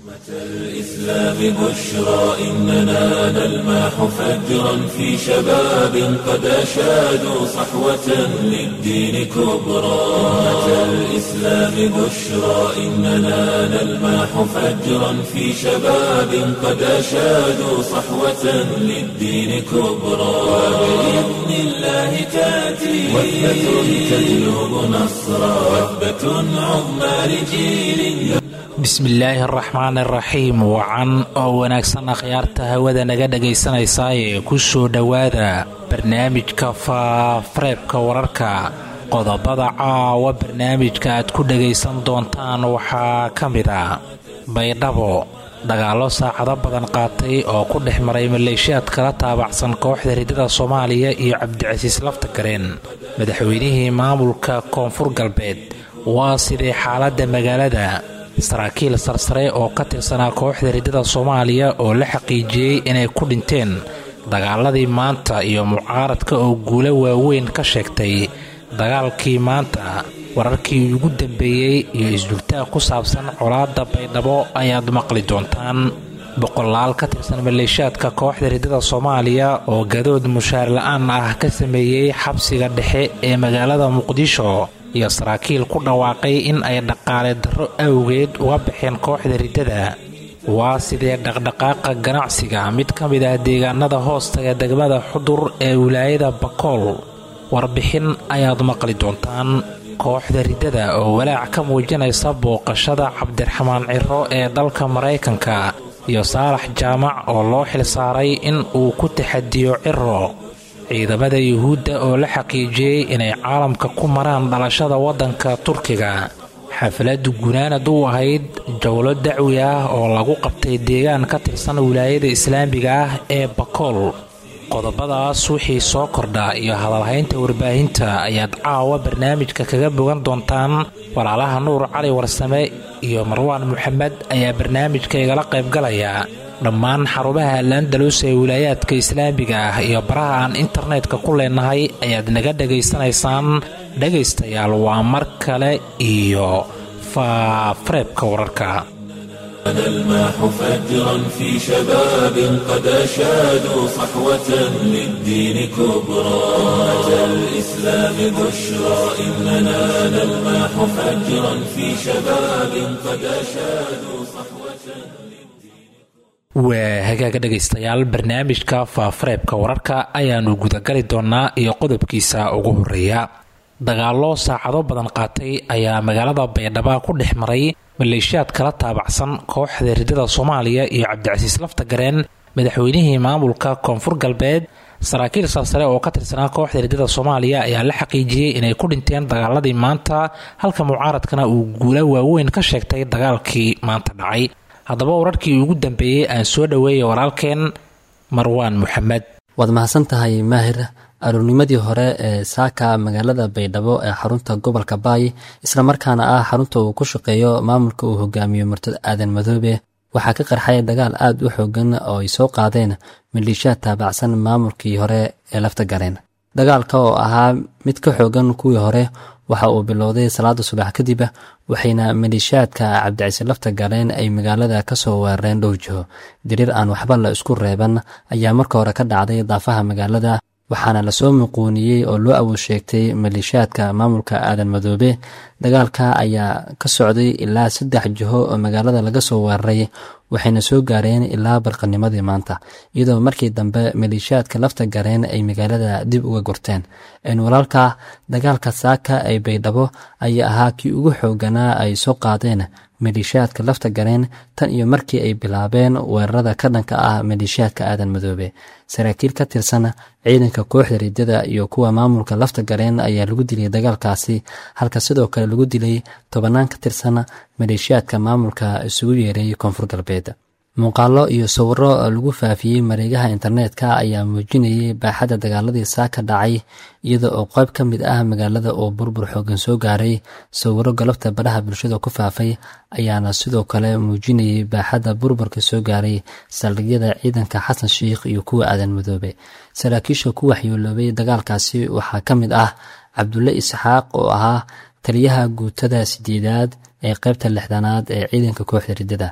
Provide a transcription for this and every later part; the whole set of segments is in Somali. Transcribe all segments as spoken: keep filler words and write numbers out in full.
الإسلام بشرى إننا نلمح فجرا في شباب قد أشادوا صحوة للدين كبرى. الإسلام بشرى إننا نلمح فجرا في شباب قد أشادوا صحوة للدين كبرى. وبإذن الله تأتي وثبة تجلب نصرا وثبة عظمى لجيل. bismillaahi araxmaan araxiim. wacan oo wanaagsan akhyaarta hawada naga dhagaysanaysaayee ku soo dhowaada barnaamijka faafareebka wararka. qodobada caawa barnaamijka aad ku dhagaysan doontaan waxaa ka mid a baydhabo, dagaallo saacado badan qaatay oo ku dhex maray maleeshiyaad kala taabacsan kooxda ridada soomaaliya iyo cabdicasiis laftagareen madaxweynihii maamulka koonfur galbeed. waa sidee xaaladda magaalada? saraakiil sarsare oo ka tirsanaa kooxda ridada soomaaliya oo la xaqiijiyey inay ku dhinteen dagaaladii maanta iyo mucaaradka oo guulo waaweyn ka sheegtay dagaalkii maanta. wararkii ugu dambeeyey iyo isdultaag ku saabsan colaadda baydhabo ayaad maqli doontaan. boqolaal ka tirsan maleeshiyaadka kooxda ridada soomaaliya oo gadood mushaar la-aan ah ka sameeyey xabsiga dhexe ee magaalada muqdisho iyo saraakiil ku dhawaaqay in ay dhaqaale darro awgeed uga baxeen kooxda ridada. waa sidee dhaqdhaqaaqa ganacsiga mid ka mid ah deegaanada hoostaga degmada xudur ee wilaayada bakool? warbixin ayaad maqli doontaan. kooxda ridada oo walaac ka muujinaysa booqashada cabdiraxmaan ciro ee dalka maraykanka iyo saalax jaamac oo loo xilsaaray in uu ku taxadiyo ciro. ciidamada yuhuudda oo la xaqiijiyey inay caalamka ku maraan dhalashada waddanka turkiga. xafladdu gunaanad u ahayd jawlo dacwi ah oo lagu qabtay deegaan ka tirsan wilaayada islaamiga ah ee bakool. qodobadaas wixii soo kordha iyo hadalhaynta warbaahinta ayaad caawa barnaamijka kaga bogan doontaan. walaalaha nuur cali warsame iyo marwaan maxamed ayaa barnaamijka igala qaybgalaya. dhammaan xarumaha al-andalus ee wilaayaadka islaamiga ah iyo baraha aan internetka ku leenahay ayaad naga dhagaysanaysaan. dhagaystayaal, waa mar kale iyo faafareebka wararka. نلمح فجرا في شباب قد أشادوا صحوة للدين كبرى. الإسلام بشرى إننا نلمح فجرا في شباب قد أشادوا صحوة. waa hagaaga dhegaystayaal, barnaamijka faafareebka wararka ayaanu gudagali doonaa iyo qodobkiisa ugu horeeya. dagaallo saacado badan qaatay ayaa magaalada baydhabo ku dhex maray maleeshiyaad kala taabacsan kooxda ridada soomaaliya iyo cabdicasiis laftagareen madaxweynihii maamulka koonfur galbeed. saraakiil sarsare oo ka tirsanaa kooxda ridada soomaaliya ayaa la xaqiijiyey inay ku dhinteen dagaaladii maanta, halka mucaaradkana uu guulo waaweyn ka sheegtay dagaalkii maanta dhacay. haddaba wararkii ugu dambeeyey aan soo dhoweeyay walaalkeen marwaan maxamed. waad mahadsan tahay maahir. aroornimadii hore ee saaka magaalada baydhabo ee xarunta gobolka baay, islamarkaana ah xarunta uu ku shaqeeyo maamulka uu hogaamiyo murtad aadan madoobe, waxaa ka qarxay dagaal aad u xoogan oo ay soo qaadeen maleeshiyaad taabacsan maamulkii hore ee laftagareen. dagaalka oo ahaa mid ka xoogan kuwii hore waxa uu bilowday salaada subax kadib, waxayna maleeshiyaadka cabdicasiis laftagareen ay magaalada ka soo weerareen dhowr jiho. diriir aan waxba la isku reeban ayaa marka hore ka dhacday daafaha magaalada, waxaana lasoo muquuniyey oo loo awood sheegtay maleeshiyaadka maamulka aadan madoobe. dagaalka ayaa ka socday ilaa saddex jiho oo magaalada laga soo weeraray, waxayna soo gaareen ilaa barqanimadii maanta, iyadoo markii dambe maleeshiyaadka laftagareen ay magaalada dib uga gurteen. walaalka dagaalka saaka ee baydhabo ayaa ahaa kii ugu xooganaa ay soo qaadeen maleeshiyaadka laftagareen tan iyo markii ay bilaabeen weerarada ka dhanka ah maleeshiyaadka aadan madoobe. saraakiil ka tirsan ciidanka kooxda ridada iyo kuwa maamulka laftagareen ayaa lagu dilay dagaalkaasi, halka sidoo kale lagu dilay tobanaan ka tirsan maleeshiyaadka maamulka isugu yeeray koonfur galbeed. muuqaalo iyo sawiro lagu faafiyey mareegaha internetka ayaa muujinayay baaxadda dagaaladii saaka dhacay, iyada oo qayb ka mid ah magaalada oo burbur xoogan soo gaaray. sawiro galabta baraha bulshada ku faafay ayaana sidoo kale muujinayay baaxadda burburka soo gaaray saldhigyada ciidanka xasan shiikh iyo kuwa aadan madoobe. saraakiisha ku waxyeeloobay dagaalkaasi waxaa ka mid ah cabdulle isxaaq oo ahaa taliyaha guutada sideedaad ee qaybta lixdanaad ee ciidanka kooxda ridada.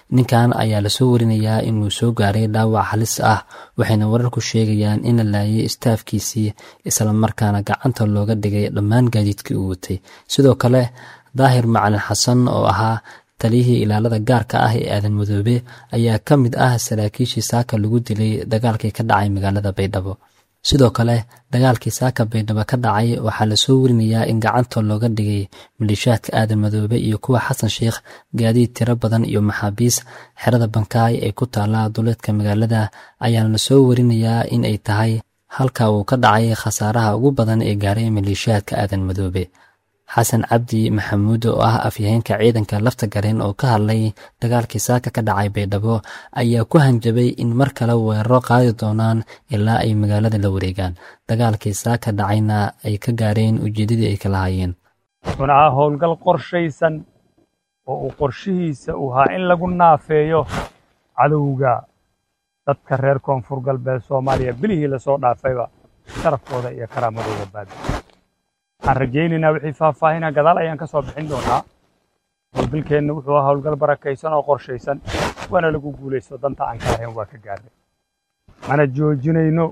ninkan ayaa lasoo warinayaa inuu soo gaaray dhaawac halis ah, waxayna wararku sheegayaan in la laayay istaafkiisii islamarkaana gacanta looga dhigay dhammaan gaadiidkii uu watay. sidoo kale daahir macalin xasan oo ahaa taliyihii ilaalada gaarka ah ee aadan madoobe ayaa ka mid ah saraakiishii saaka lagu dilay dagaalkii ka dhacay magaalada baydhabo. sidoo kale dagaalkii saaka baydhabo ka dhacay waxaa lasoo warinayaa in gacanta looga dhigay maleeshiyaadka aadan madoobe iyo kuwa xasan sheikh gaadiid tiro badan iyo maxaabiis. xerada bankaay ee ku taala duleedka magaalada ayaana lasoo warinayaa in ay tahay halka uu ka dhacay khasaaraha ugu badan ee gaaray maleeshiyaadka aadan madoobe. xasan cabdi maxamuud oo ah afyaheenka ciidanka lafta gareen oo ka hadlay dagaalkii saaka ka dhacay baydhabo ayaa ku hanjabay in mar kale weeraro qaadi doonaan ilaa ay magaalada la wareegaan. dagaalkii saaka dhacayna ay ka gaareen ujeedadii ay kala hayeen. wuxuuna ahaa howlgal qorshaysan oo uu qorshihiisa u ahaa in lagu naafeeyo cadowga dadka reer koonfur galbeed Soomaaliya bilihii la soo dhaafayba sharafkooda iyo karaamadooda baad. waxaan rajaynaynaa wixii faahfaahinaa gadaal ayaan ka soo bixin doonaa. howlgalkeenna wuxuu ahaa howlgal barakaysan oo qorshaysan, waana lagu guulaysto danta aan ka lahayn waa ka gaarnay. mana joojinayno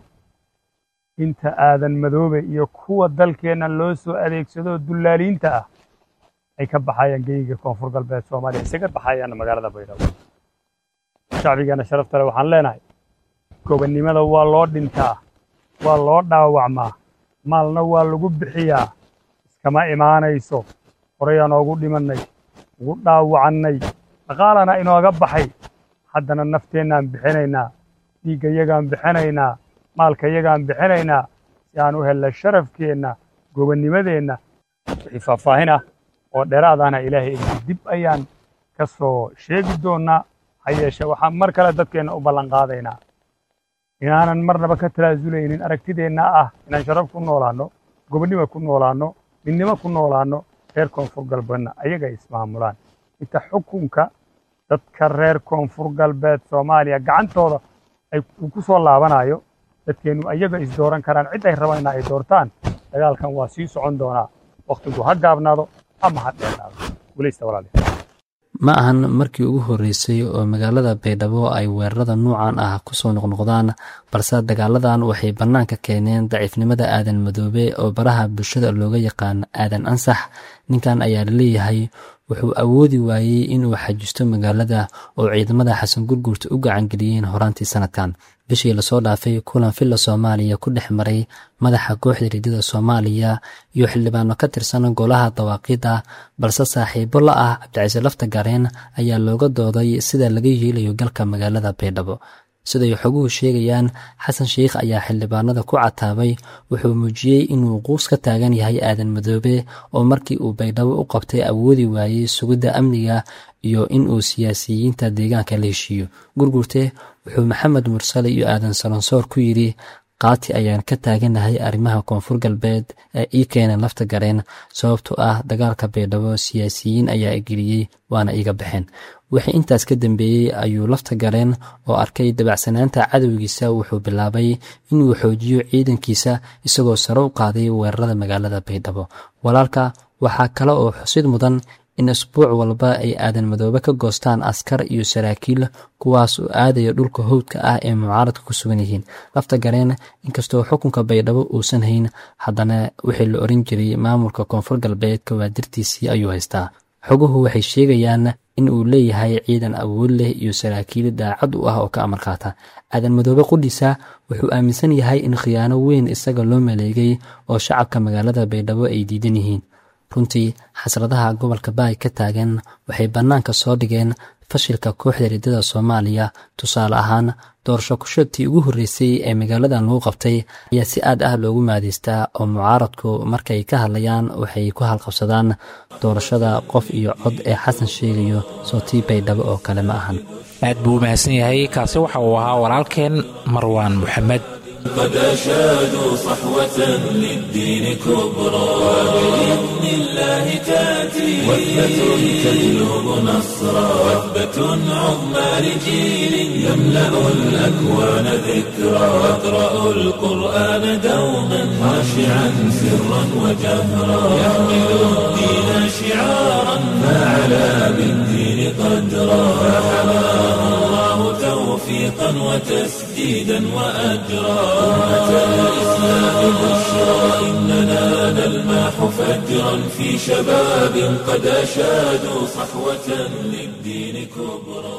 inta aadan madoobe iyo kuwa dalkeenna loo soo adeegsado dullaaliinta ah ay ka baxayaan geyiga koonfur galbeed Soomaaliya, isaga baxayaan magaalada baydhabo. shacbigeena sharafta leh waxaan leenahay gobonnimada waa loo dhintaa, waa loo dhaawacmaa, maalna waa lagu bixiyaa, iskama imaanayso. horayaan oogu dhimannay, ugu dhaawacannay, dhaqaalana inooga baxay, haddana nafteennaan bixinaynaa, dhiiggayagaan bixinaynaa, maalkayagaan bixinaynaa si aan u helna sharafkeenna, gobonnimadeenna. wixii faahfaahin ah oo dheeraadana ilaahay dib ayaan ka soo sheegi doonaa. ha yeeshee waxaan mar kale dadkeenna u ballan qaadaynaa inaanan marnaba ka talaazulaynin aragtideenna ah inaan sharaf ku noolaanno, gobonnimo ku noolaanno, midnimo ku noolaanno. reer koonfur galbeedna ayaga ismaamulaan. inta xukunka dadka reer koonfur galbeed Soomaaliya gacantooda ay ku soo laabanayo, dadkeennu ayaga is dooran karaan cid ay rabaan ay doortaan. dagaalkan waa sii socon doonaa, waqtigu ha gaabnaado ama ha dheeraado. guulaysta walaalayaal. ma ahan markii ugu horreysay oo magaalada baydhabo ay weerarada nuucan ah ku soo noqnoqdaan, balse dagaaladan waxay bannaanka keeneen daciifnimada aadan madoobe oo baraha bulshada looga yaqaan aadan ansax. ninkan ayaa laleeyahay wuxuu awoodi waayey inuu xajisto magaalada oo ciidamada xasan gurguurta u gacangeliyeen horaantii sanadkan. bishii lasoo dhaafay kulan filla Soomaaliya ku dhex maray madaxa kooxda ridada Soomaaliya iyo xildhibaano ka tirsan golaha dawaaqiida, balse saaxiibo la ah Cabdicasiis lafta gareen ayaa looga dooday sida laga yeelayo galka magaalada baydhabo. siday xoguhu sheegayaan, xasan sheikh ayaa xildhibaanada ku cataabay. wuxuu muujiyey inuu quus ka taagan yahay aadan madoobe oo markii uu baydhabo u qabtay awoodi waayey sugidda amniga iyo inuu siyaasiyiinta deegaanka la heshiiyo. gurgurte wuxuu maxamed mursale iyo aadan salansoor ku yidhi qaati ayaan ka taaganahay arrimaha koonfur galbeed ee ii keeneen lafta gareen, sababtoo ah dagaalka baydhabo siyaasiyiin ayaa geliyey waana iga baxeen. wixii intaas ka dambeeyey ayuu lafta gareen oo arkay dabacsanaanta cadowgiisa wuxuu bilaabay inuu xoojiyo ciidankiisa isagoo sare u qaaday weerarada magaalada baydhabo. walaalka waxaa kale oo xusid mudan in isbuuc walba ay aadan madoobe ka goostaan askar iyo saraakiil kuwaas oo aadaya dhulka howdka ah ee mucaaradka ku sugan yihiin. lafta gareen inkastoo xukunka baydhabo uusan hayn, haddana wixii la oran jiray maamulka koonfur galbeed kawaadirtiisii ayuu haystaa. xoguhu waxay sheegayaan in uu leeyahay ciidan awood leh iyo saraakiil daacad u ah oo ka amar qaata. aadan madoobe qudhiisa wuxuu aaminsan yahay in khiyaano weyn isaga loo maleegay oo shacabka magaalada baydhabo ay diidan yihiin. runtii xasradaha gobolka baay ka taagan waxay bannaanka soo dhigeen fashilka kooxda ridada Soomaaliya. tusaale ahaan, doorasho kusheegtii ugu horreysay ee magaaladan lagu qabtay ayaa si aad ah loogu maadeystaa oo mucaaradku markay ka hadlayaan waxay ku halqabsadaan doorashada qof iyo cod ee xasan sheegayo sootii baydhabo oo kale ma ahan. aad buu mahadsan yahay. kaasi waxa uu ahaa walaalkeen marwaan maxamed. قد أشادوا صحوة للدين كبرى وبإذن الله تأتي وثبة تجلب نصرا وثبة عظمى لجيل يملأ الأكوان ذكرى يقرأ القرآن دوما خاشعا سرا وجهرا يحمل الدين شعارا فعلى بالدين قدرا فحمى توفيقا وتسديدا وأجرا أمة الإسلام بشرى إننا نلمح فجرا في شباب قد أشادوا صحوة للدين كبرى.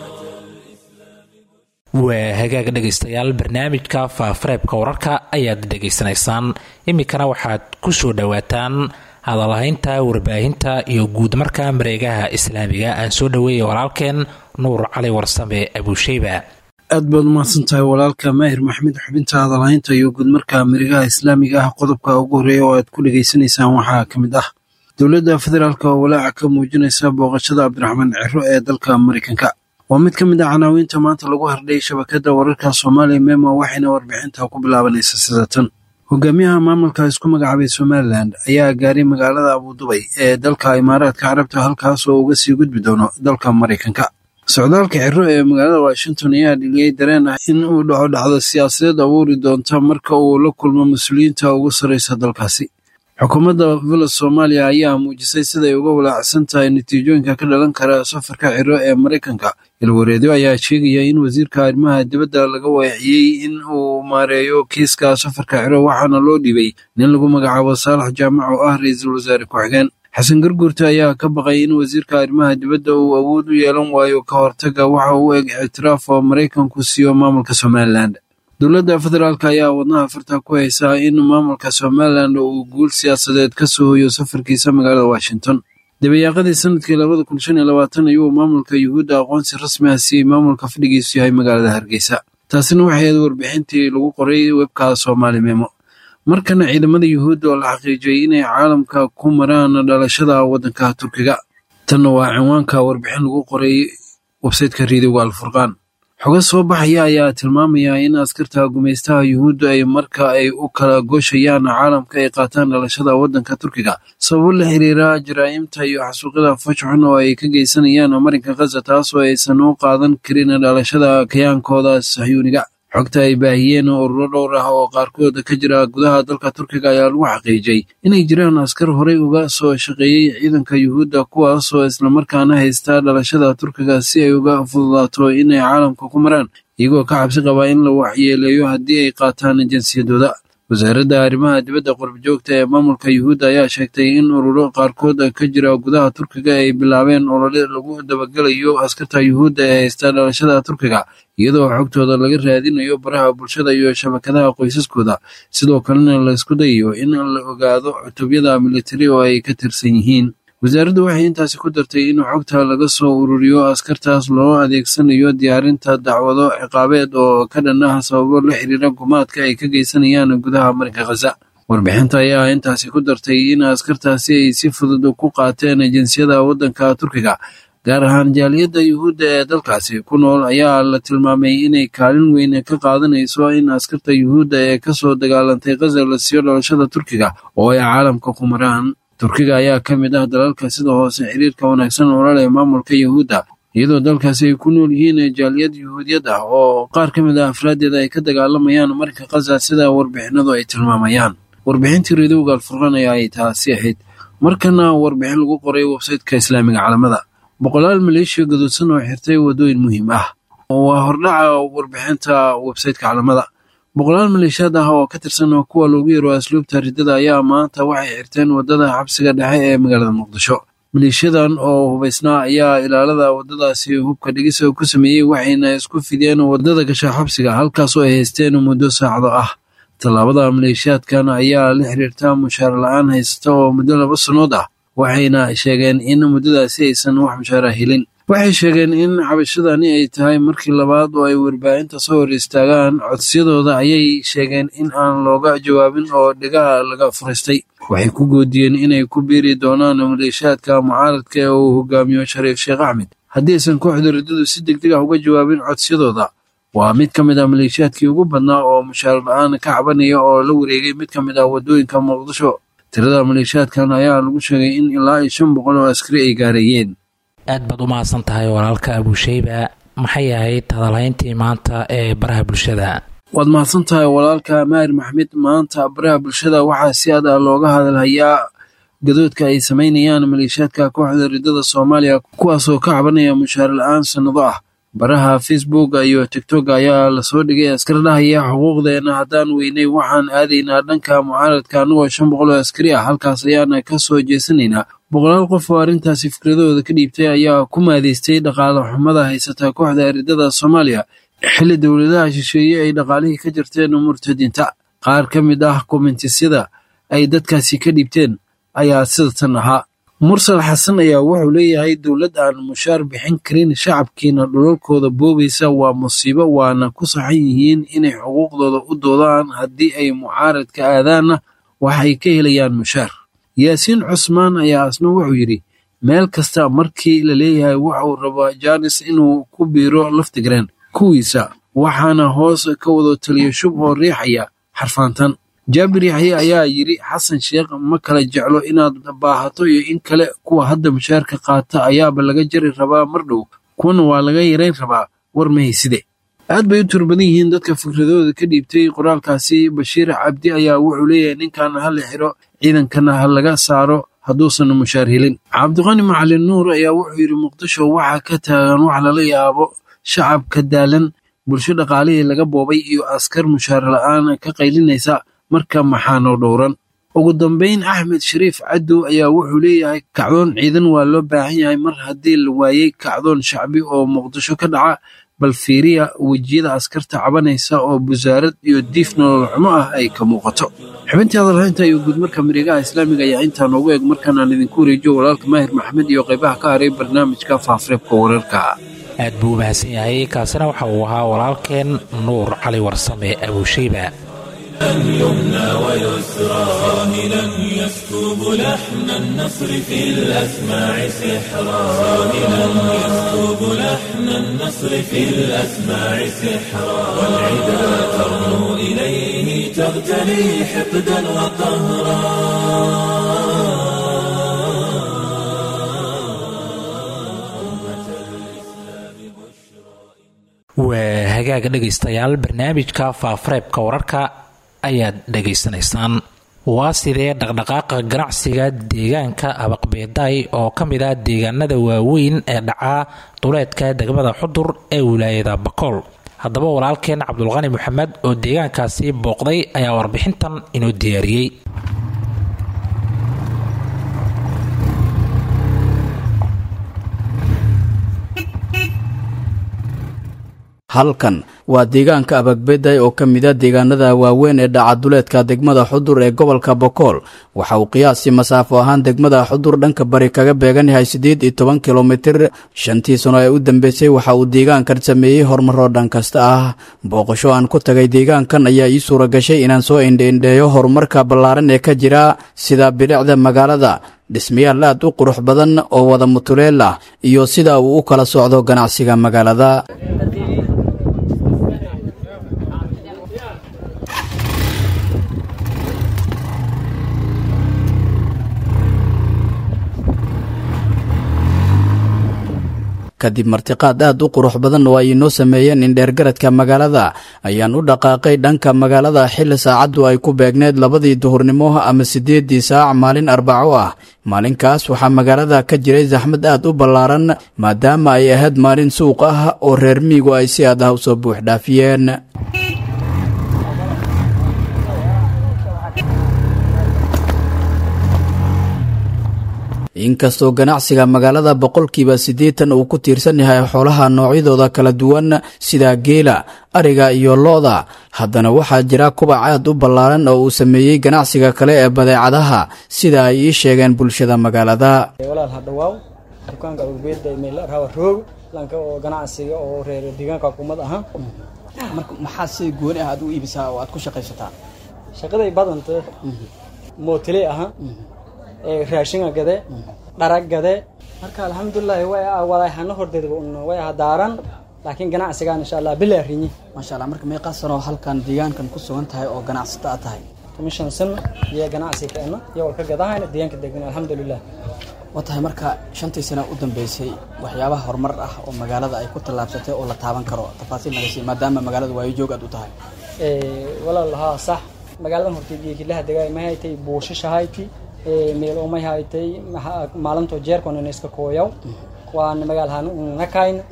waa hagaag dhegaystayaal barnaamijka faafareebka wararka ayaad dhegaysanaysaan iminkana waxaad ku soo dhowaataan hadalhaynta warbaahinta iyo guud marka mareegaha islaamiga aan soo dhaweeyay walaalkeen nuur cali warsame abuusheyba. aad baad umahadsan tahay walaalka maahir maxmed. xubinta hadalhaynta iyo guud marka mareegaha islaamiga ah qodobka ugu horeeya oo aad ku dhegaysanaysaan waxaa ka mid ah dowladda federaalk oo walaaca ka muujinaysa booqashada cabdiraxmaan ciro ee dalka mareykanka. waa mid ka mid ah canaawiinta maanta lagu hardhay shabakada wararka soomaaliya memo waxayna warbixinta ku bilaabanaysa sida tan. hogaamiyaha maamulka isku magacaabay somalilan ayaa gaaray magaalada abudubay ee dalka imaaraadka carabta halkaas oo uga sii gudbi doono dalka mareykanka. socdaalka ciro ee magaalada washington ayaa dhiliyey dareen ah in uu dhaco dhacdo siyaasadeed abuuri doonta marka uu la kulmo mas-uuliyiinta ugu sarraysa dalkaasi. xukuumadda villa soomaaliya ayaa muujisay siday uga walaacsan tahay natiijooyinka ka dhalan kara safarka ciro ee mareykanka. ilwareedyo ayaa sheegaya in wasiirka arrimaha dibadda laga weeciyey in uu maareeyo kiiska safarka ciro waxaana loo dhiibay nin lagu magacaabo saalax jaamac oo ah ra-iisul wasaare ku-xigeen. xasan garguurte ayaa ka baqay in wasiirka arrimaha dibadda uu awood u yeelan waayo ka hortaga waxa uu eg ictiraaf oo maraykanku siiyo maamulka somalilan. dowladda federaalk ayaa wadnaha farta ku haysaa in maamulka somalilan uu guul siyaasadeed ka soo hoyo safarkiisa magaalada washington. dabayaaqadii sanadkii labada kun shan iyo labaatan ayuu maamulka yuhuudda aqoonsi rasmi ah siiyey maamulka fadhigiisu yahay magaalada hargeysa. taasina waxay ahayd warbixintii lagu qoray webka soomaali memo. markana ciidamada yuhuudda oo la xaqiijiyey inay caalamka ku maraan dhalashada waddanka turkiga. tanna waa cinwaanka warbixin lagu qoray websayteka riidowga alfurqaan. xoga soo baxaya ayaa tilmaamaya in askarta gumaystaha yuhuudda ay marka ay u kala gooshayaan caalamka ay qaataan dhalashada waddanka turkiga sababo la xiriira jaraa'imta iyo xasuuqyada fashxun oo ay ka geysanayaan marinka khaza taasoo aysan u qaadan karin dhalashada kayaankooda sahyuuniga. xogta ay baahiyeen ururo dhowr ah oo qaarkood ka jira gudaha dalka turkiga ayaa lagu xaqiijiyey inay jiraan askar horey uga soo shaqeeyey ciidanka yuhuudda kuwaasoo islamarkaana haysta dhalashada turkiga si ay uga fududaato inay caalamka ku maraan iyagoo ka cabsi qabaa in la waxyeeleeyo haddii ay qaataan jinsiyadooda. wasaaradda arrimaha dibadda qurbajoogta ee maamulka yuhuudda ayaa sheegtay in ururo qaarkood ka jira gudaha turkiga ay bilaabeen olole lagu dabagelayo askarta yuhuudda ee haysta dhalashada turkiga iyadoo xogtooda laga raadinayo baraha bulshada iyo shabakadaha qoysaskooda. sidoo kalena la isku dayayo in la ogaado cutubyada militari oo ay ka tirsan yihiin. wasaaraddu waxay intaasi ku dartay in xogta laga soo ururiyo askartaas loo adeegsanayo diyaarinta dacwado ciqaabeed oo ka dhan ah sababo la xiriira gumaadka ay ka geysanayaan gudaha marinka khaza. warbixinta ayaa intaasi ku dartay in askartaasi ay si fudud ku qaateen jinsiyada waddanka turkiga gaar ahaan jaaliyadda yuhuudda ee dalkaasi ku nool ayaa la tilmaamay inay kaalin weyn ka qaadanayso in askarta yuhuudda ee kasoo dagaalantay khaza la siiyo dhalashada turkiga oo ay caalamka ku maraan. turkiga ayaa ka mid ah dalalka sida hoose xiriirka wanaagsan oo la leh maamulka yuhuudda iyadoo dalkaasi ay ku nool yihiin jaaliyad yuhuudiyad ah oo qaar ka mid ah afraadeeda ay ka dagaalamayaan marinka khaza sida warbixinadu ay tilmaamayaan. warbixintii riidowga alfurqaan ayaa ay taasi ahayd. markana warbixin lagu qoray websayteka islaamiga calamada. boqolaal maleeshiya gaduudsan oo xirtay waddooyin muhiim ah. waa hordhaca warbixinta websayteka calamada. boqolaal maleeshiyaad ah oo ka tirsan kuwa loogu yaro asluubta riddada ayaa maanta waxay xirteen waddada xabsiga dhexe ee magaalada muqdisho. maleeshiyadan oo hubaysnaa ayaa ilaalada waddadaasi hubka dhigis ku sameeyey waxayna isku fideen waddada gasha xabsiga halkaasoo ay haysteen muddo saacado ah. tallaabada maleeshiyaadkan ayaa la xiriirta mushaar la-aan haysata oo muddo laba sannood ah waxayna sheegeen in muddadaasi aysan wax mushaara helin. waxay sheegeen in cabashadani ay tahay markii labaad oo ay warbaahinta soo hor istaagaan codsiyadooda ayay sheegeen in aan looga jawaabin oo dhigaha laga furaystay. waxay ku goodiyeen inay ku biiri doonaan maleeshiyaadka mucaaradka ee uu hogaamiyo shariif sheekh axmed haddii aysan kooxda riddadu si degdeg ah uga jawaabin codsiyadooda. waa mid ka mid ah maleeshiyaadkii ugu badnaa oo mushaar la-aan ka cabanaya oo la wareegay mid ka mid ah waddooyinka muqdisho. tirada maleeshiyaadkan ayaa lagu sheegay in ilaa iyo shan boqol oo askari ay gaarayeen. aad baad u mahadsan tahay walaalka abuusheyba. maxay ahayd hadalhayntii maanta ee baraha bulshada? waad mahadsan tahay walaalka maahir maxmed. maanta baraha bulshada waxaa si aad ah looga hadalhayaa gadoodka ay samaynayaan maleeshiyaadka kooxda riddada soomaaliya kuwaasoo ka cabanaya mushaar la-aan sannado ah. baraha facebook iyo tiktok ayaa lasoo dhigay askar dhahaya xuquuqdeena haddaan weynay waxaan aadaynaa dhanka mucaaradka anugoo shan boqol oo askari ah halkaas ayaana ka soo jeesanaynaa boqolaal qof oo arrintaasi fikradooda ka dhiibtay ayaa ku maadeystay dhaqaale xumada haysata kooxda eridada soomaaliya xilli dowladaha shisheeye ay dhaqaalihii ka jirteen murtadiinta qaar ka mid ah komentisyada ay dadkaasi ka dhiibteen ayaa sida tan ahaa mursal xasan ayaa wuxuu leeyahay dowlad aan mushaar bixin karin shacabkiina dhulalkooda boobaysa waa musiibo waana ku saxan yihiin inay xuquuqdooda u doodaan haddii ay mucaaradka aadaanna waxay ka helayaan mushaar yaasiin cusmaan ayaa asna wuxuu yidhi meel kasta markii la leeyahay waxuu rabaa jaanis inuu ku biiro laftigreen kuwiisa waxaana hoos ka wada taliya shub oo riixaya xarfaantan jaabir yaxye ayaa yidhi xasan sheekh ma kala jeclo inaad baahato iyo in kale kuwa hadda mushaarka qaata ayaaba laga jari rabaa mar dhow kuwana waa laga yarayn rabaa war mahayside aad bay u tur badan yihiin dadka fikradooda ka dhiibtay qoraalkaasi bashiir cabdi ayaa wuxuu leeyahay ninkan ha la xiro ciidankana ha laga saaro hadduusan mushaar helin cabdiqani macalin nuur ayaa wuxuu yidhi muqdisho waxaa ka taagan wax lala yaabo shacabka daalan bulsho dhaqaalihii laga boobay iyo askar mushaar la'aan ka qaylinaysa marka maxaanoo dhowran ugu dambayn axmed shariif cadow ayaa wuxuu leeyahay kacdoon ciidan waa loo baahan yahay mar haddii la waayey kacdoon shacbi oo muqdisho ka dhaca bal fiiriya wejiyada askarta cabanaysa oo busaarad iyo diif nolol xumo ah ay ka muuqato xubintii hadalhaynta iyo guudmarka mareegaha islaamiga ayaa intaa noogu eeg markaanaan idinku wareejiyo walaalka maahir maxamed iyo qaybaha ka haray barnaamijka faafareebka wararka aad buu u mahadsan yahay kaasina waxa uu ahaa walaalkeen nuur cali warsame abuushayba يمنى ويسرى راهلا يسكب لحن النصر في الأسماع سحرا راهلا يسكب لحن النصر في الأسماع سحرا والعدا ترنو إليه تغتلي حقدا وقهرا waa hagaaga dhegaystayaal barnaamijka faafareebka wararka ayaad dhegaysanaysaan waa sidee dhaqdhaqaaqa ganacsiga deegaanka abaqbeedaay oo ka mid ah deegaanada waaweyn ee dhacaa duleedka degmada xudur ee wilaayada bakool haddaba walaalkeen cabdulqani maxamed oo deegaankaasi booqday ayaa warbixintan inoo diyaariyey halkan waa deegaanka abagbeday oo ka mid a deegaanada waaweyn ee dhacaduleedka degmada xudur ee gobolka bokool waxa uu qiyaasi masaafo ahaan degmada xudur dhanka bari kaga beegan yahay siddeed iyo toban kilomitir shantii sano ee u dambeysay waxa uu deegaankan sameeyey horumaroo dhan kasta ah booqasho aan ku tagay deegaankan ayaa ii suura gashay inaan soo indheindheeyo horumarka ballaaran ee ka jira sida bilicda magaalada dhismayaal aad u qurux badan oo wada mutuleel ah iyo sida uu u kala socdo ganacsiga magaalada kadib martiqaad aad u qurux badan oo ay inoo sameeyeen indheergaradka magaalada ayaan u dhaqaaqay dhanka magaalada xilli saacaddu ay ku beegneed labadii duhurnimo ama siddeeddii saac maalin arbaco ah maalinkaas waxaa magaalada ka jiray saxmad aad u ballaaran maadaama ay ahayd maalin suuq ah oo reer miigu ay si aad ah u soo buux dhaafiyeen inkastoo ganacsiga magaalada boqolkiiba siddeetan uu ku tiirsan yahay xoolaha noocyadooda kala duwan sida geela ariga iyo lo-da haddana waxaa jira kubac aad u ballaaran oo uu sameeyey ganacsiga kale ee badeecadaha sida ay ii sheegeen bulshada magaalada walaal hadhawaaw dukaanka ubeeda meel rawa roog lanka oo ganacsiga oo reer deegaanka xukuumad aha marka maxaa si gooni ah aad u iibisaa oo aad ku shaqaysataa shaqaday badanta mootile aha ee raashinga gade dharag gade marka alxamdulillah way walaay hana hordeedba way hadaaran laakiin ganacsiga insha Allah bilaa rinyi ma sha Allah marka meeqa sano halkan deegaankan ku sugan tahay oo ganacsata tahay commission san iyo ganacsiga ana iyo walka gadahayna deegaanka degan alxamdulillah watahay marka shantii sano u dambeysay waxyaabaha horumar ah oo magaalada ay ku tallaabsatay oo la taaban karo tafaasiil naga maadaama magaalada waayo joog aad u tahay ee walaalaha sax magaalada horteedii ilaha deegaay ma haytay buushashahayti ee meel oo ma haytay maalinto jeerkon iska kooyow waan magaalada nakayn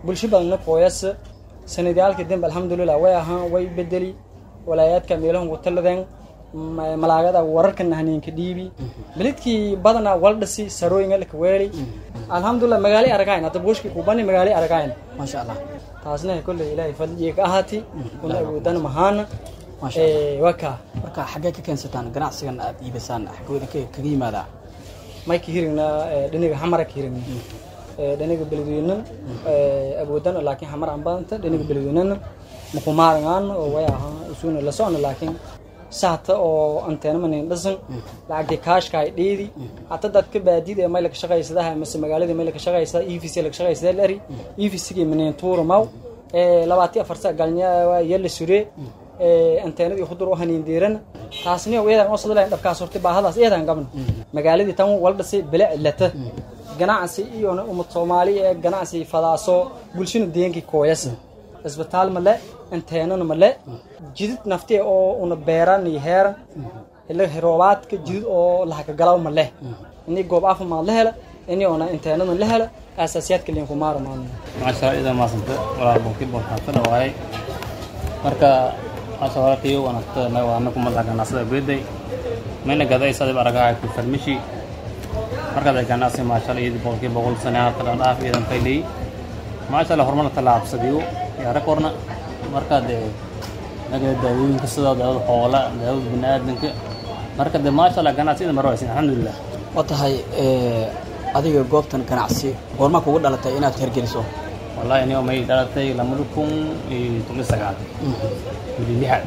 bulsho badanna kooyas sanadiyaalka dambe alxamdulilah way ahaan way bedeli walaayaadka meelahan wataladeen malaagada wararkan haneenka dhiibi bilidkii badana waldhasi sarooyinka la weeli alxamdulilah magaali aragayn hada buushki ku bani magaali aragayn ma sha Allah taasna kulli ilaahay fadliga ka ahati kuna awoodana mahana ee waka marka xagee ka keensataan ganacsigan aad iibisaan xagooda kaga yimaada may ka hirina dhiniga xamar ka hirina ee dhiniga beledweyne ee awoodana laakiin xamar aan baanta dhiniga beledweyne ma ku maaran oo way ahaan usuuna la socon laakiin saata oo anteena manin dhasan lacag cash ka dheedi hata dadka baadida ee meel ka shaqeysadaha ama magaalada meel ka shaqeysada E V C la shaqeysada lari E V C manin tuuro maw ee labaatan afar saac galnya yalla sure ee anteenadii xudur waxaan indiiran taasna weeyaan oo sadalayn dhabka sorti baahadaas eedan gabna magaaladii tan waldhasay bila ilata ganacsi iyo ummad Soomaaliya ee ganacsi fadaaso bulshada deegaanka kooyas isbitaal male anteenana male jidid naftee oo una beeran iyo heeran ila hiroobaadka jidid oo la ka galaw male inii goob caafimaad la hela inii ona anteenana la hela asaasiyaadka leen ku maarmaan ma sha Allah ma santa wala boqti boqta waay marka asoo hortiyo wanagta ma waana kuma ganacsiga beeday mayna gaday sadib aragaa ku farmishi marka ay ganacsi ma sha Allah iyada boqti boqol sano hada dhaaf idan faylay ma sha Allah hormar talaabsadiyo ya rekorna marka de naga daawooyinka sida daawada xoolaha daawada bini'aadamka marka de ma sha Allah ganacsiga marwaysan alxamdulillah watahay ee adiga goobtan ganacsi goorma kugu dhalatay inaad hirgeliso wallahi inuu may dhalatay lamadukun iyo toban iyo sagaal bilixad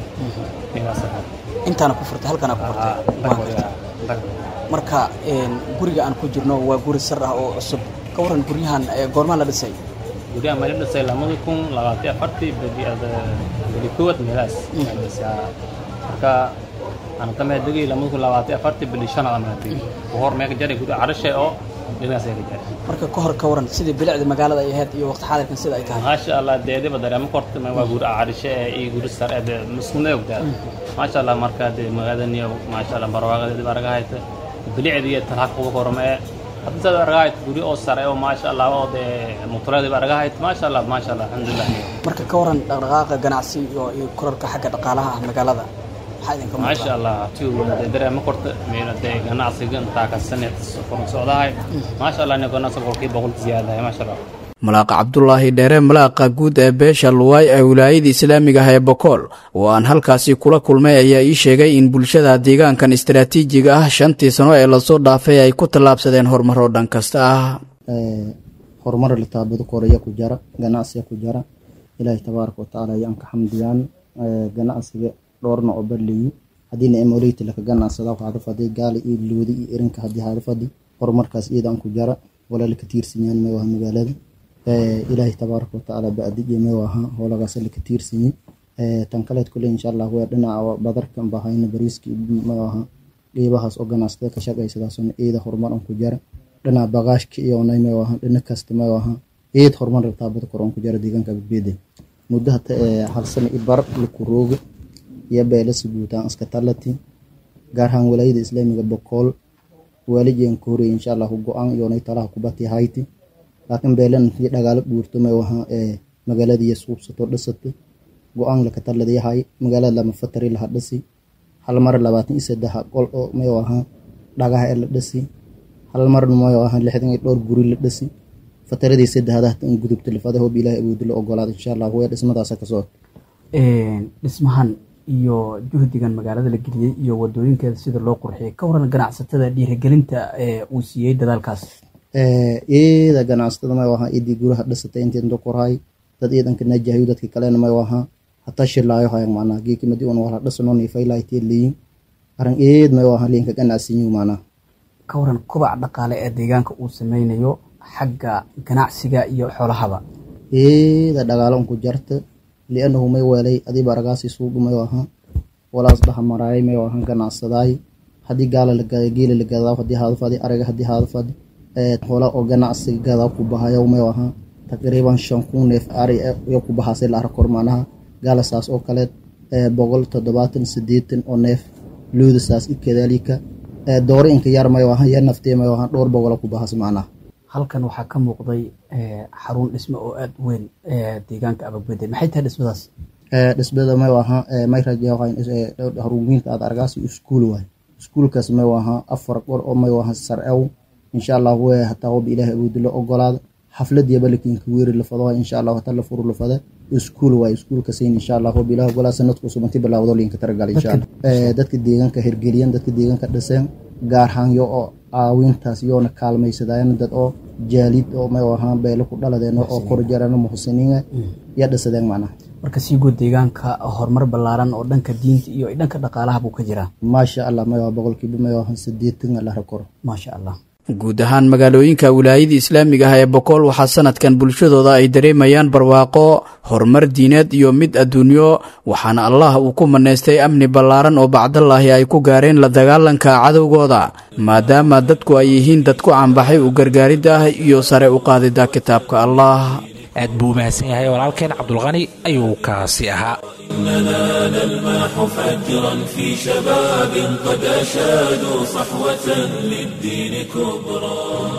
intaana ku furtay halkana ku furtay marka een guriga aan ku jirno waa guri sir ah oo cusub ka waran guriyahan goorma la dhisay guriga ma la dhisay lamadukun labaatan iyo afar badiada bilikood meelaas marka أنا كم هدقي لما يقول لواتي أفرت بالشان على ماتي وهور ما يقدر يقول عرشة أو لناس يقدر. مركب كهر كورن سيد بلعد مقالة يهات وقت حاضر كان سيد أيتها. ما شاء الله ده ده بدر ما كرت ما يقول عرشة يقول السر هذا مسكون يقدر. ما شاء الله مركب مقادني ما شاء الله برواقة ده برقاية بلعد يتحقق وكرمه حتى برقاية يقولي أو السر أو ما شاء الله أو ده مطرد برقاية ما شاء الله ما شاء الله الحمد لله. مركب كورن رقاقة جناسي يكرر كحاجة تقالها مقالة ده. ما شاء الله تيو دري ما كرت من ده ganacsi gan taaka sanad soo socdahay ma sha Allah inagoo nasabkii boqol ziyaada ma sha Allah malaaqa Cabdullaahi Dheere malaaqa guud ee beesha Luway ee wilaayada Islaamiga ah ee Boqol oo aan halkaasi kula kulmay ayaa ii sheegay in bulshada deegaankan istiraatiijiga ah shantii sano ee la soo dhaafay ay ku talaabsadeen horumar oo dhan kasta ah ee horumar la taabado Koreya ku jara ganacsiga ku jara Ilaahay tabaaraka wa taala ayaan ka xamdiyaan ganacsiga doorna oo barlii hadii ay mooleyta la ka ganacsada waxa fadhi gaali iyo luudi iyo irinka hadii hada fadhi horumarkaas iidan ku jara wala la ka tiirsanayaan ma waa magaalada ee Ilaahay tabaaraka wa taala baadiye ma waa howlagaas la ka tiirsanay ee tan kale kulli insha Allah waa dhinaca badarkan baahayna bariiski ma waa qeybahaas oo ganacsada ka shaqeysadaas oo eeda horumar ku jara dhinaca bagaashka iyo ma waa dhinaca kasta ma waa eed horumar taabada koron ku jara deegaanka badbeede muddo hata hal sano ibar la ku roogo يا بيلس بوتان اسكتالتي غارهان ولايد اسلامي بوكول والجين كوري ان شاء الله غوان يوني تلا كوبتي هايتي لكن بيلن في دغال بورتو ما وها ee magaalada Yesuuf soo dhisatay go'aan la ka taladay hay magaalada lama fatari la hadasi hal mar labaatan iyo saddex qol oo ma waha dhagaha la dhisi hal mar ma waha lixdan iyo dhowr guri la dhisi fataradii saddexda in gudubta lifadaha bilaa awoodilo ogolaad insha Allah way dhismadaas ka soo ee dhismahan iyo juhdigan magaalada la geliyay iyo wadooyinkeeda sida loo qurxiyay ka waran ganacsatada dhiirigelinta ee uu siiyay dadaalkaas ee eeda ganacsatada ma waxa idii guraha dhisatay intii inta qoray dad eedanka najahiyo dadka kale ma waxa hatta shilaayo hayaan maana geeki madi oo wala dhisano ni faylayti leeyin aran eed ma waxa leenka ganacsiyo maana ka waran kubac dhaqaale ee deegaanka uu sameeyo xagga ganacsiga iyo xoolahaba eeda dhaqaale ku jarta لأنه ما يوالي أدي برغاسي سوق ما يوها ولا أصبح مراي ما يوها كان عصداي هدي قال لك جيل اللي جذا فدي هذا فدي أرجع هدي هذا فدي ولا أوجنا عصي جذا كوبها يوم يوها تقريبا شنكون في أري يكوبها سيل أركور معناها قال أساس أو كلت بقول تدبات سديتن أو نف لود أساس كذلك دور إنك يار ما يوها ينفتي ما يوها دور بقول كوبها سمعنا halkan waxaa ka muuqday xarun dhisme oo aada u weyn deegaanka Abagbede maxay tahay dhismadaas dhismada may aha may rajayn harumiinta aad argaasi iskuul way iskuulkaas may aha afar qor oo may aha sar'aw insha Allah way hataa oo ilaahay uu dilo ogolaad xaflad yabalikin ku weeri la fado insha Allah hataa la furu la fado iskuul way iskuulka siin insha Allah oo bilaa ogolaad sanadku subanti bilaawdo liinka targal insha Allah ee dadka deegaanka hirgeliyan dadka deegaanka dhiseen gaar ahaan yo oo aawintaas yoona kaalmaysadayaan dad oo jaalid oo may ahaan beelo ku dhaladeen oo qorjarana muhsiniin ya dhisadeen macnaha marka si guud deegaanka horumar ballaaran oo dhanka diinta iyo dhanka dhaqaalaha buu ka jiraa ma sha Allah may boqolkiiba may ahaan sideetan la rakoro ma sha Allah guud ahaan magaalooyinka wilaayada islaamiga ah ee Boqol waxaa sanadkan bulshadooda ay dareemayaan barwaaqo horumar diineed iyo mid adduunyo waxaana Allah uu ku maneystay amni ballaaran oo bacdallaahi ay ku gaareen la dagaalanka cadowgooda maadaama dadku ay yihiin dad ku caanbaxay u gargaaridda iyo sare u qaadida kitaabka Allah aad buu mahadsan yahay walaalkeen Cabdulqani ayuu kaasi ahaa نال الماح فجرا في شباب قد أشادوا صحوة للدين كبرى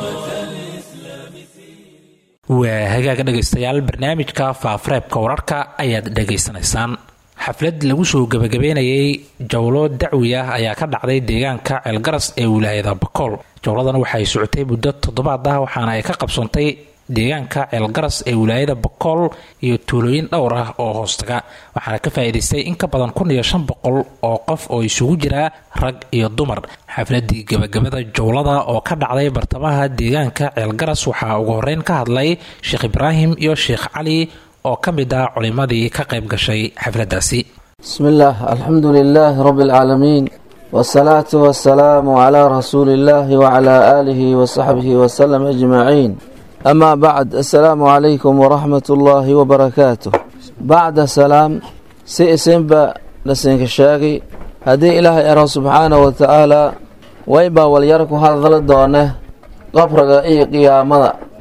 waa hagaaga dhegaystayaal barnaamijka faafareebka wararka ayaad dhegaysanaysaan xaflad lagu soo gabagabeynayay jawlo dacwi ah ayaa ka dhacday deegaanka ceelgaras ee wilaayada Bakool jawladan waxay socotay muddo toddobaad ah waxaana ay ka qabsoontay deegaanka ceelgaras ee wilaayada Bakool iyo tuulooyin dhowr ah oo hoostaga waxaana ka faa'iideystay in ka badan kun iyo shan boqol oo qof oo isugu jira rag iyo dumar xafladii gabagabada jawlada oo ka dhacday bartamaha deegaanka ceelgaras waxaa ugu horeyn ka hadlay Sheekh Ibraahim iyo Sheekh Cali oo ka mid ah culimadii ka qayb gashay xafladaasi bismillaah alxamdulilaahi rabbil caalamiin wasalaatu wasalaamu calaa rasuulillaahi wacalaa aalihi wasaxbihi wasalam ajmaciin أما بعد السلام عليكم ورحمة الله وبركاته بعد سلام سيئسين با نسينك الشاقي هذه إله إله سبحانه وتعالى ويبا واليركو هذا الدونه قبرق إي قيامة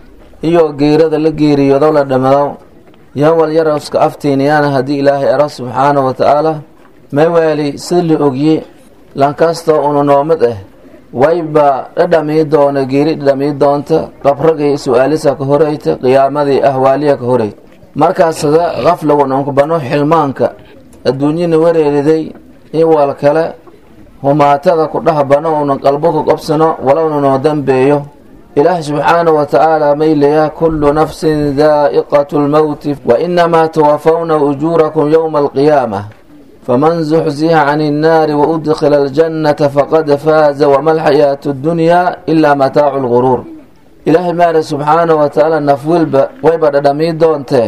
إيو قيرة لقيري ودولة دمدو يا واليرسك أفتينيانا هذه إله إله سبحانه وتعالى ما يوالي سلي أقيي لانكاستو أنو نومده wayba dhadhamii doona geeri dhadhamii doonta qabragay su-aalisa ka horeyta qiyaamadii ahwaaliya ka horeyta markaasada qaflagu nunku bano xilmaanka adduunyana wareeriday in wal kale humaatada ku dhaha bano unan qalbo ku qabsano walowna noo dambeeyo ilaahi subxaanahu watacaala mayleya kullu nafsin daa'iqatu lmowti wa inamaa tuwafawna ujuurakum yowma alqiyaamah فمن زحزح عن النار وأدخل الجنة فقد فاز وما الحياة الدنيا إلا متاع الغرور إلهي مالي سبحانه وتعالى نفول با ويبا دمي دونته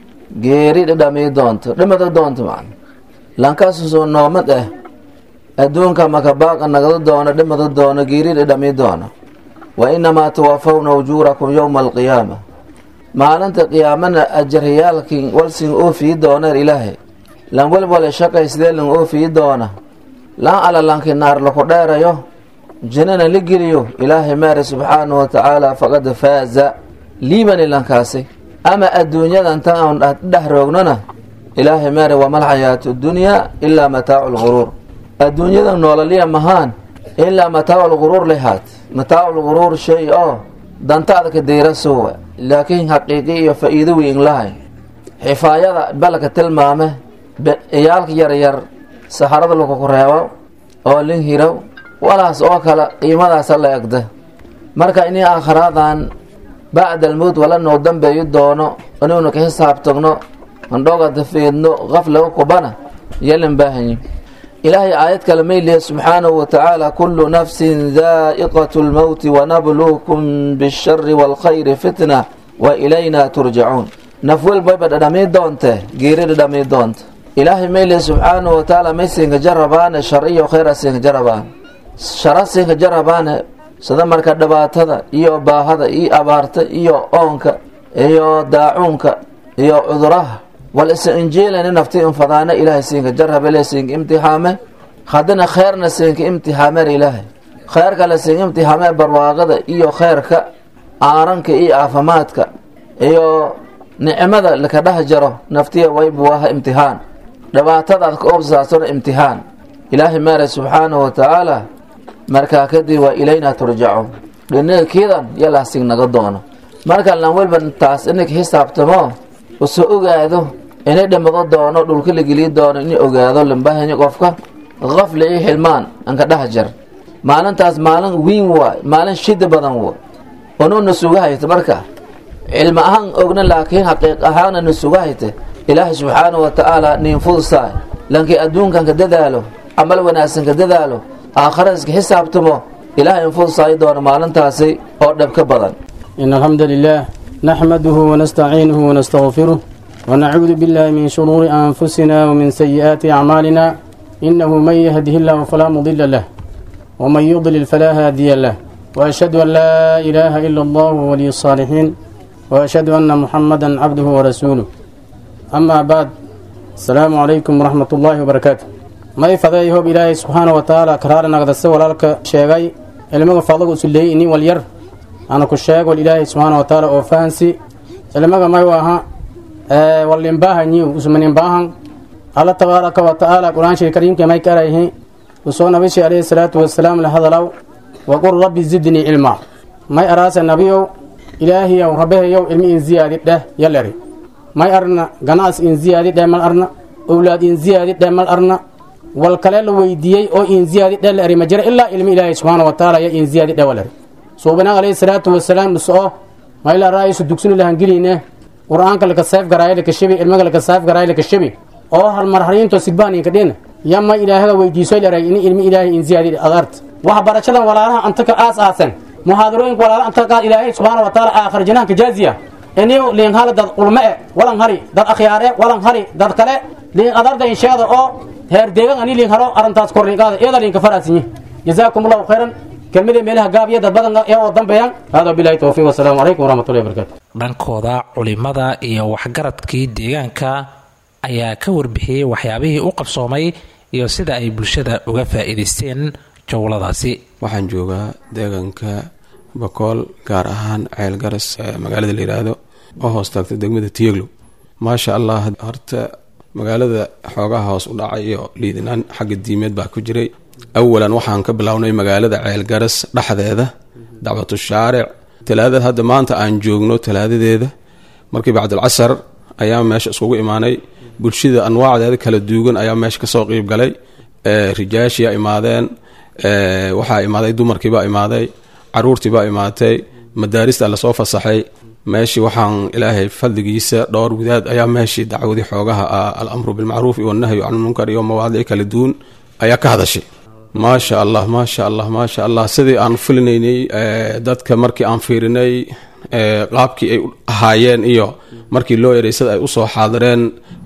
غيري دمي دونته لما دونته معنا لانكاسو نومت اه أدون كما كباق نقض دونا لما دونا غيري دمي دونا وإنما توفون أجوركم يوم القيامة maalinta qiyaamana ajariyaalkin walsin oo fii doona ilaahay lan walwala shaqay sidee lan oo fii doona lan ala lanki naar la ku dheerayo jannana la geliyo ilaahay maare subxaanahu wa tacaala faqad faaza liiban lankaasi ama adduunyada inta aan dhex roognana ilaahay maare waa mal xayaatu dunyaa ilaa mataacu lguruur adduunyada noolaliya mahaan ilaa mataacu lguruur lihaat mataacu lguruur shay oo dantaada ka deyrasuwa laakiin xaqiiqi iyo faa'iido weyn lahay xifaayada balka tilmaame iyaalka yaryar saxarada lagu reebo oo lin hiro walaas oo kala qiimadaas la egda marka inay aakhiraadan bacda almawt wala noo dambeeyo doono inuu ka xisaabtagno andhoga dafeedno qafla ku bana yelan baahanyi ilaahay aayad kale meelay subhanahu wa ta'ala kullu nafsin dha'iqatul maut wa nabluukum bish-sharri wal khayri fitna wa ilayna turja'un nafwal bay badamay doonte geerida dhamay doonte ilaahay meelay subhanahu wa ta'ala meesinga jarabana sharciyo khayra singa jarabana sharasinga jarabana sida marka dhibaatada iyo baahada iyo abaarta iyo oonka iyo daacuunka iyo cuduraha wal is'injiilana nafti infadaana ilaahay singa jaraba leesinga imtixaame khadana khayrna singa imtixaame ilaahay khayrka la singa imtixaame barwaaqada iyo khayrka aaranka iyo aafimaadka iyo nicmada la ka dhahjaro naftiya way buwaha imtixaan dhibaatada ka obsaasana imtixaan ilaahay maare subhanahu wa ta'ala marka kadib waa ilayna turja'un dhinaga kiidan yalaasig naga doono marka lan walba taas inay xisaabtamo oo soo ogaado inay dhimado doono dhulka la geliyo doono inay ogaado lambahan qofka qafle iyo xilmaan an ka dhaxjar maalintaas maalin weyn waa maalin shida badan waa oo nasuugahayta marka ilma ahaan ogna laakiin xaqiiq ahaan nasuugahayta ilaahay subhanahu wa ta'ala nin fuusaa lanki adduunkan ka dadaalo amal wanaagsan ka dadaalo aakhirada xisaabtamo ilaahay fuusaa doona maalintaasi oo dhab ka badan إن الحمد لله نحمده ونستعينه ونستغفره ونعوذ بالله من شرور أنفسنا ومن سيئات أعمالنا إنه من يهده الله فلا مضل له ومن يضلل فلا هادي له وأشهد أن لا إله إلا الله ولي الصالحين وأشهد أن محمدا عبده ورسوله أما بعد السلام عليكم ورحمة الله وبركاته ما يفضيه بإله سبحانه وتعالى كرارنا قد السوى لك شيئا المغفى فضل سليني والير أنا كشاق والإله سبحانه وتعالى أوفانسي المغفى ما يوها أه والإنباها نيو وسمن إنباها الله تبارك وتعالى قرآن شيء الكريم كما يكره وصونا بشي عليه الصلاة والسلام لهذا لو وقل ربي زدني علما ما أراس النبي إلهي وربه يو علمي إن زيادة ده يلري ما أرنا جناس إن زيادة ده مال أرنا أولاد إن زيادة ده مال أرنا والكلام ويديي أو إن زيادة ده لري مجرى إلا علم إلهي سبحانه وتعالى إن زيادة ده ولري صوبنا عليه الصلاة والسلام نسأه ما إلا رئيس الدكتور اللي هنجلينه قرآن كلك السيف قراءة لك الشبي علم كلك السيف قراءة لك الشبي أو هالمرحلين تسباني كدين يما إلهي ويديسوا لري إن علم إلهي إن زيادة أغرت وحبرشلا ولا أنتك أس أسن محاضرين ولا أنتك إلهي سبحانه وتعالى آخر جنان كجازية إنه لين هذا ضد علماء ولا هري ضد أخياره ولا هري ضد كله لين قدر ده إن شاء الله أو هر ديوان أني لين هرو أرنتاس كورني قاعد إذا لين كفراسني جزاكم الله خيرا كلمة ميلها قابية ضد بدن يا وضم بيان هذا بالله توفيق والسلام عليكم ورحمة الله وبركاته. dhankooda culimada iyo waxgaradkii deegaanka ayaa ka warbixiyay waxyaabihii u qabsoomay iyo sida ay bulshada uga faa'iideysteen jawladaasi. waxaan joogaa deegaanka Bakool gaar ahaan ceel garas magaalada la yiraahdo oo hoos tagta degmada Tiyaglo maasha Allah horta magaalada xoogaha hoos u dhacay iyo liidinaan xagga diimeed baa ku jiray awalan waxaan ka bilownay magaalada ceel garas dhaxdeeda dacwatu shaaric talaadada hadda maanta aan joogno talaadadeeda markii bacdul casar ayaa meesha iskugu imaanay bulshada anwaacdeeda kala duwan ayaa meesha ka soo qayb galay ee rijaashiya imaadeen ee waxa imaaday dumarkii baa imaaday caruurtii baa imaatay madaarista la soo fasaxay meeshii waxaan ilaahay fadligiisa dhowr wadaad ayaa meeshii dacwadii xoogaha al-amru bil ma'ruf iyo nahyu 'anil munkar iyo mawaadic kala duwan ayaa ka hadashay maasha Allah maasha Allah maasha Allah sidii aan filinaynay dadka markii aan fiirinay qaabkii ay ahaayeen iyo markii loo yareysay ay u soo xaadireen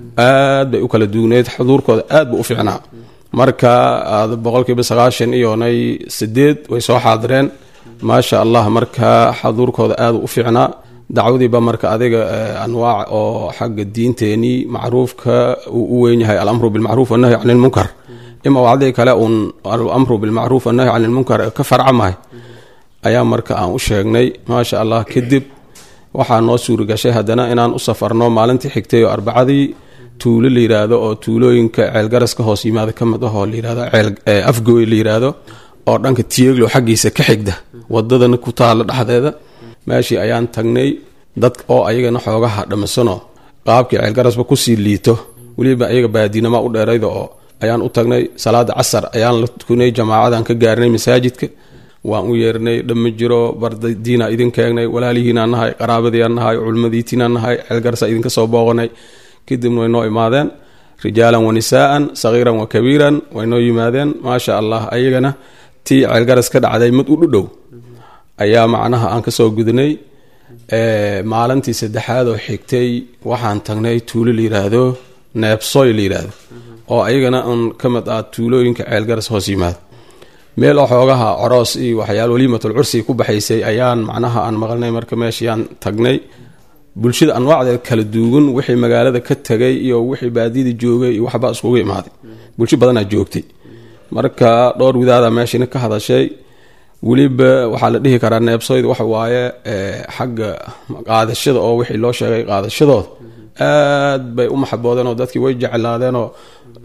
aad bay u kala duwaneed xuduurkooda aad buu u fiicnaa marka boqolkiiba sagaashan iyo nay sideed way soo xaadireen maasha Allah marka xuduurkooda aad u fiicnaa dacwadiiba marka adiga anwaac oo xagga diinteeni macruufka uu weyn yahay al-amru bil ma'ruf wa nahyu 'anil munkar ima wacdi kale un al-amru bil ma'ruf wa nahyu 'anil munkar ka farcamahay ayaa marka aan u sheegnay maasha Allah kadib waxaa noo suuri gashay haddana inaan u safarno maalintii xigtay oo arbacadii tuulo la yiraahdo oo tuulooyinka ceel garas ka hoos yimaada ka mid ah oo la yiraahdo ceel afgooy la yiraahdo oo dhanka Tiyaglo xaqiisa ka xigda wadadana ku taala dhaxdeeda meeshii ayaan tagnay dad oo ayagana xoogaha dhamasano qaabkii ceel garasba ku sii liito waliba ayaga baadinama u dheeraydo oo ayaan u tagnay salaada casar ayaan la tukunay jamaacadan ka gaarnay masaajidka waan u yeernay dhama jiro bardadiina idin keenay walaalihiina nahay qaraabadiina nahay culmadiina nahay ceel garasa idin ka soo booqanay kadib way noo imaadeen rijaalan wa nisaa'an sagiiran wa kabiiran way noo yimaadeen maasha Allah ayagana tii ceel garas ka dhacday mid u dhow ayaa macnaha aan ka soo gudnay ee maalintii saddexaad oo xigtay waxaan tagnay tuulo la yiraahdo neebsoy la yiraahdo oo ayagana aan ka mid ah tuulooyinka ceel garas hoos yimaad meel oo xoogaha aroos iyo waxyaalo waliimatul cursi ku baxaysay ayaan macnaha aan maqalnay marka meeshii tagnay bulshada anwaacdeeda kala duwan wixii magaalada ka tagay iyo wixii baadida joogay iyo waxba isku imaaday bulsho badan ayaa joogtay marka dhowr wadaada meeshii ka hadashay waliba waxa la dhihi karaa neebsooyda waxa waaye xagga qaadashada oo wixii loo sheegay qaadashadooda aad bay u maxaboodeen oo dadkii way jeclaadeen oo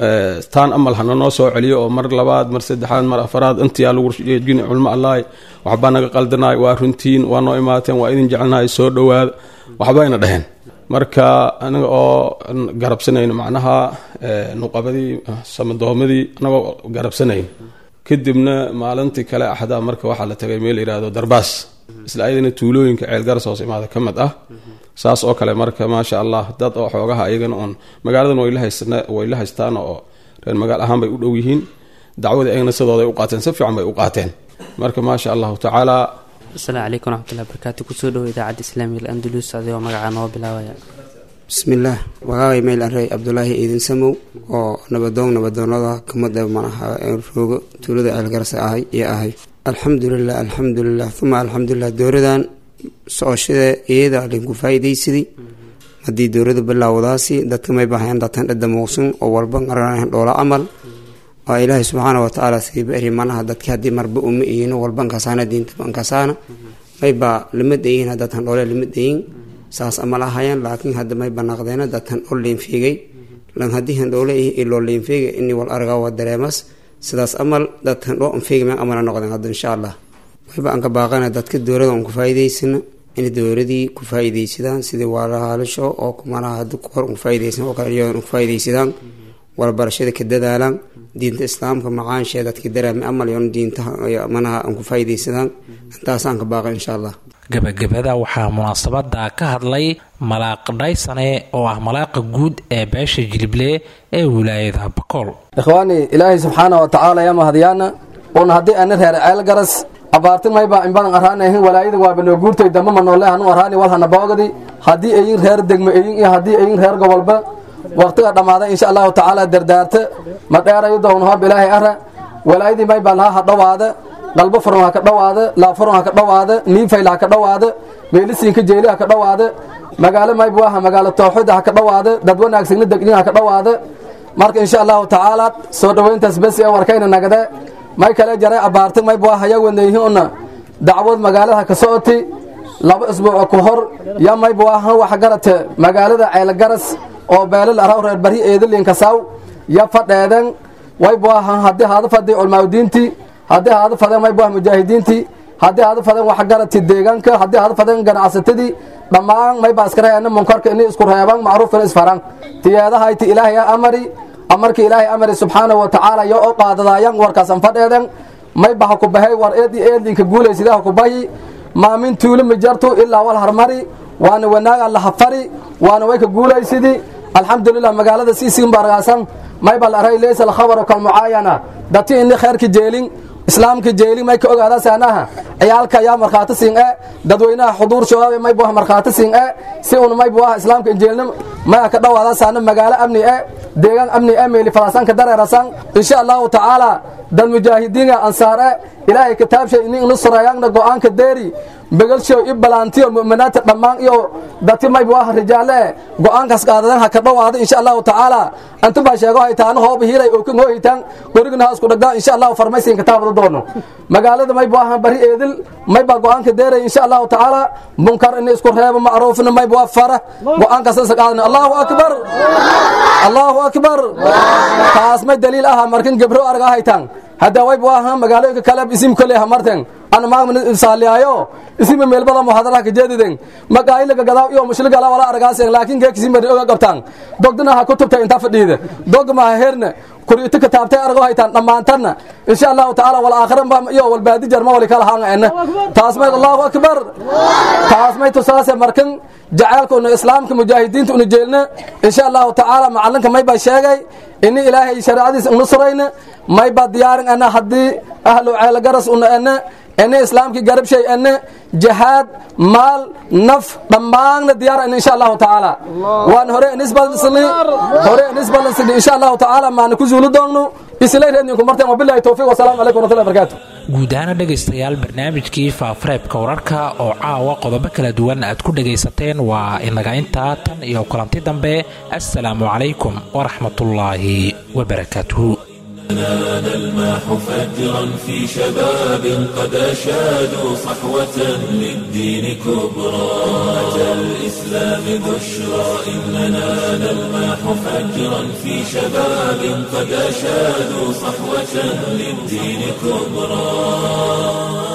taan amal hana noo soo celiyo oo mar labaad mar saddexaad mar afaraad intiyaa lagu jeejin culmo allahi waxbaa naga qaldanay waa runtiin waa noo imaateen waa idin jecelnahay soo dhowaada waxbayna dhaheen marka anaga oo garabsanayno macnaha nuqabadii samadoomadii anagoo garabsanayn kadibna maalintii kale axdaa marka waxaa la tagay meel yidhaahdo darbaas isla ayadana tuulooyinka ceelgaras hoos imaada ka mid ah saas oo kale marka maasha allah dad oo xoogaha ayagana oon magaaladan way la haystaan oo reer magaal ahaan bay u dhow yihiin dacwadii ayagana sidooday u qaateen si fiican bay u qaateen marka maasha allahu tacaala. asalaamu calaykum waraxmatullahi wabarakaatu kusoo dhowo idaacadda islaamiga al-andalus adigoo magacaa noo bilaabaya. bismillaah wagaagay meyl arey cabdulaahi iidin samow oo nabadoon nabadoonada kamada manaha roogo tuulada ceelgaras ahay iyo ahay alxamdulilah alxamdulilah uma alxamdulilah dowradan socoshada iyada linku faa'iidaysadii haddii dowlada bilaawdaasi dadka may baahayaan dadkan dhada muuqsan oo walba qaranahan dhoola camal waa ilaahay subxaana watacaala sidii bari manaha dadki haddii marba uma ihiino walba nkasaana diinta nkasaana mayba lama dayin dadkan dhoole lama dayin saas amal ahayaan laakiin hadda may banaaqdeena dadkan dhol liinfiigay lan haddii han dhoole iloo liinfiigay ini wal argaa waa dareemas sidaas amal dadkan dhoo anfiigay ma amala noqdeen hadda insha allah wayba aan ka baaqana dadka dowlada aan ku faa'iidaysana in dowladii ku faa'iidaysadaan sidii walaalaasho oo kumanaha hadda kor ku faa'iidaysan oo kale iyadan ku faa'iidaysadaan walbarashada ka dadaalaan diinta islaamka macaansheeda dadka dareema amal yoon diinta manaha aan ku faa'iidaysadaan intaasaan ka baaqan insha allah. gabagabada waxaa munaasabada ka hadlay malaaq dhaysane oo ah malaaqa guud ee beesha jilible ee wilaayada bakool. ikhwaani ilaahay subxaana watacaala yaa mahadyaana oon haddii ana reer ceelgaras abaartin maybaa in badan araanahin walaayada waaba noo guurtay damba ma noole hanu araani walhana boogadi haddii ayin reer degmo ayin iyo haddii ayin reer gobolba waqtiga dhammaaday insha allahu tacaala dardaarta ma dheerayo down hoob ilaahay ara walaayadii maybaa lahaa ha dhowaada dalbo furan ha ka dhowaada laafuran ha ka dhowaada niifayl ha ka dhowaada meelisiinka jeeli ha ka dhowaada magaalo maybu aha magaalo tooxida ha ka dhowaada dad wanaagsigna degnin ha ka dhowaada marka insha allahu tacaala soo dhoweyntaas besi ee warkayna nagade may kale jaray abaartin maybu aha yawanayhiuna dacwad magaalada ka socoti laba isbuuc ku hor ya maybu aha wax garate magaalada ceelgaras oo beelal araw reer bari eedaliinka saw ya fadheedan waybu aha haddii haada fadhi culmaadiinti haddii haada fadeen maybu ah mujaahidiinti haddii haada fadeen wax garati deegaanka haddii haada fadeen ganacsatadii dhammaan mayba askareena munkarka inay isku reebaan macruufina isfaran tiyaadahayti ilaahay amari amarka ilaahay amari subxaanahu watacaala yo oo qaadadaayaan warkaasan fadheedan mayba ha ku bahay war eedi eedinka guulaysidaa ha ku bahi maamin tuulo mijartu ilaa wal harmari waana wanaag alla hafari waana way ka guulaysidii alxamdulilah magaalada siisiin bargaasan mayba la aray leysa alkhabaru kalmucaayana dati ini khayrka jeelin islaamka jeelin may ka ogaada saanaha ciyaalka yaa markhaati siin ee dadweynaha xuduur shabaab may buu markhaati siin ee si uu may buu islaamka jeelin ma ka dhawaada saana magaalo amni ee deegaan amni ee meeli falasan ka dareerasan insha Allah taala dal mujaahidiin ansaar ee ilaahay kitaabshay in nusrayaan go'aanka deeri begalsho ibalaantiyo mu'minaata dhamaan iyo dadti may buu rijaale go'aankaas qaadadan ha ka dhawaada insha Allah taala antu ba sheego ay taan hoob hiiray oo ka gooyitaan qorigna isku dhagaa insha Allah farmaysiin kitaabada doono magaalada may buu bari eedil may ba go'aanka deeray insha Allah taala munkar in isku reebo macruufna may buu fara go'aankaas qaadana Allahu akbar Allahu akbar taas may daliil ah markan gabro arga haytaan hada way buu ahaa magaalooyinka kale isim kale hamarteen ana maamul saaliyayo isim meel badan muhadara ka jeedideen magaayla gadaa iyo mushkil gala wala argaaseen laakiin geekisi mar oga qabtaan dogdana ha ku tubtay inta fadhiida dogma heerna kuriita ka taabtay argo haytaan dhamaantana insha Allah taala wal aakhirah iyo wal baadi jarma wali kala haana taas may Allahu akbar taas may tusaase markan jacalku islaamka mujaahidiinta uu jeelna insha Allah taala macalinka may ba sheegay in ilaahay shariicadiisa nusrayna may ba diyaarin ana hadii ahlu ceela garas una ana ana islaamki garab shay ana jihad maal naf dhamaanna diyaar insha Allah taala waan hore nisbad sili hore nisbad sili insha Allah taala ma ku zuulu doono isleeyeen ku marteen wabillahi tawfiiq wa salaamu alaykum wa rahmatullahi wa barakatuh guud ahaan dhageystayaal barnaamijkii faafareebka wararka oo caawa qodobo kala duwan aad ku dhageysateen waa inaga intaa tan iyo kulanti dambe assalaamu calaykum wa rahmatullaahi wa barakaatuh نلمح فجرا في شباب قد أشادوا صحوة للدين كبرى. أتى الإسلام بشرى إننا نلمح فجرا في شباب قد أشادوا صحوة للدين كبرى.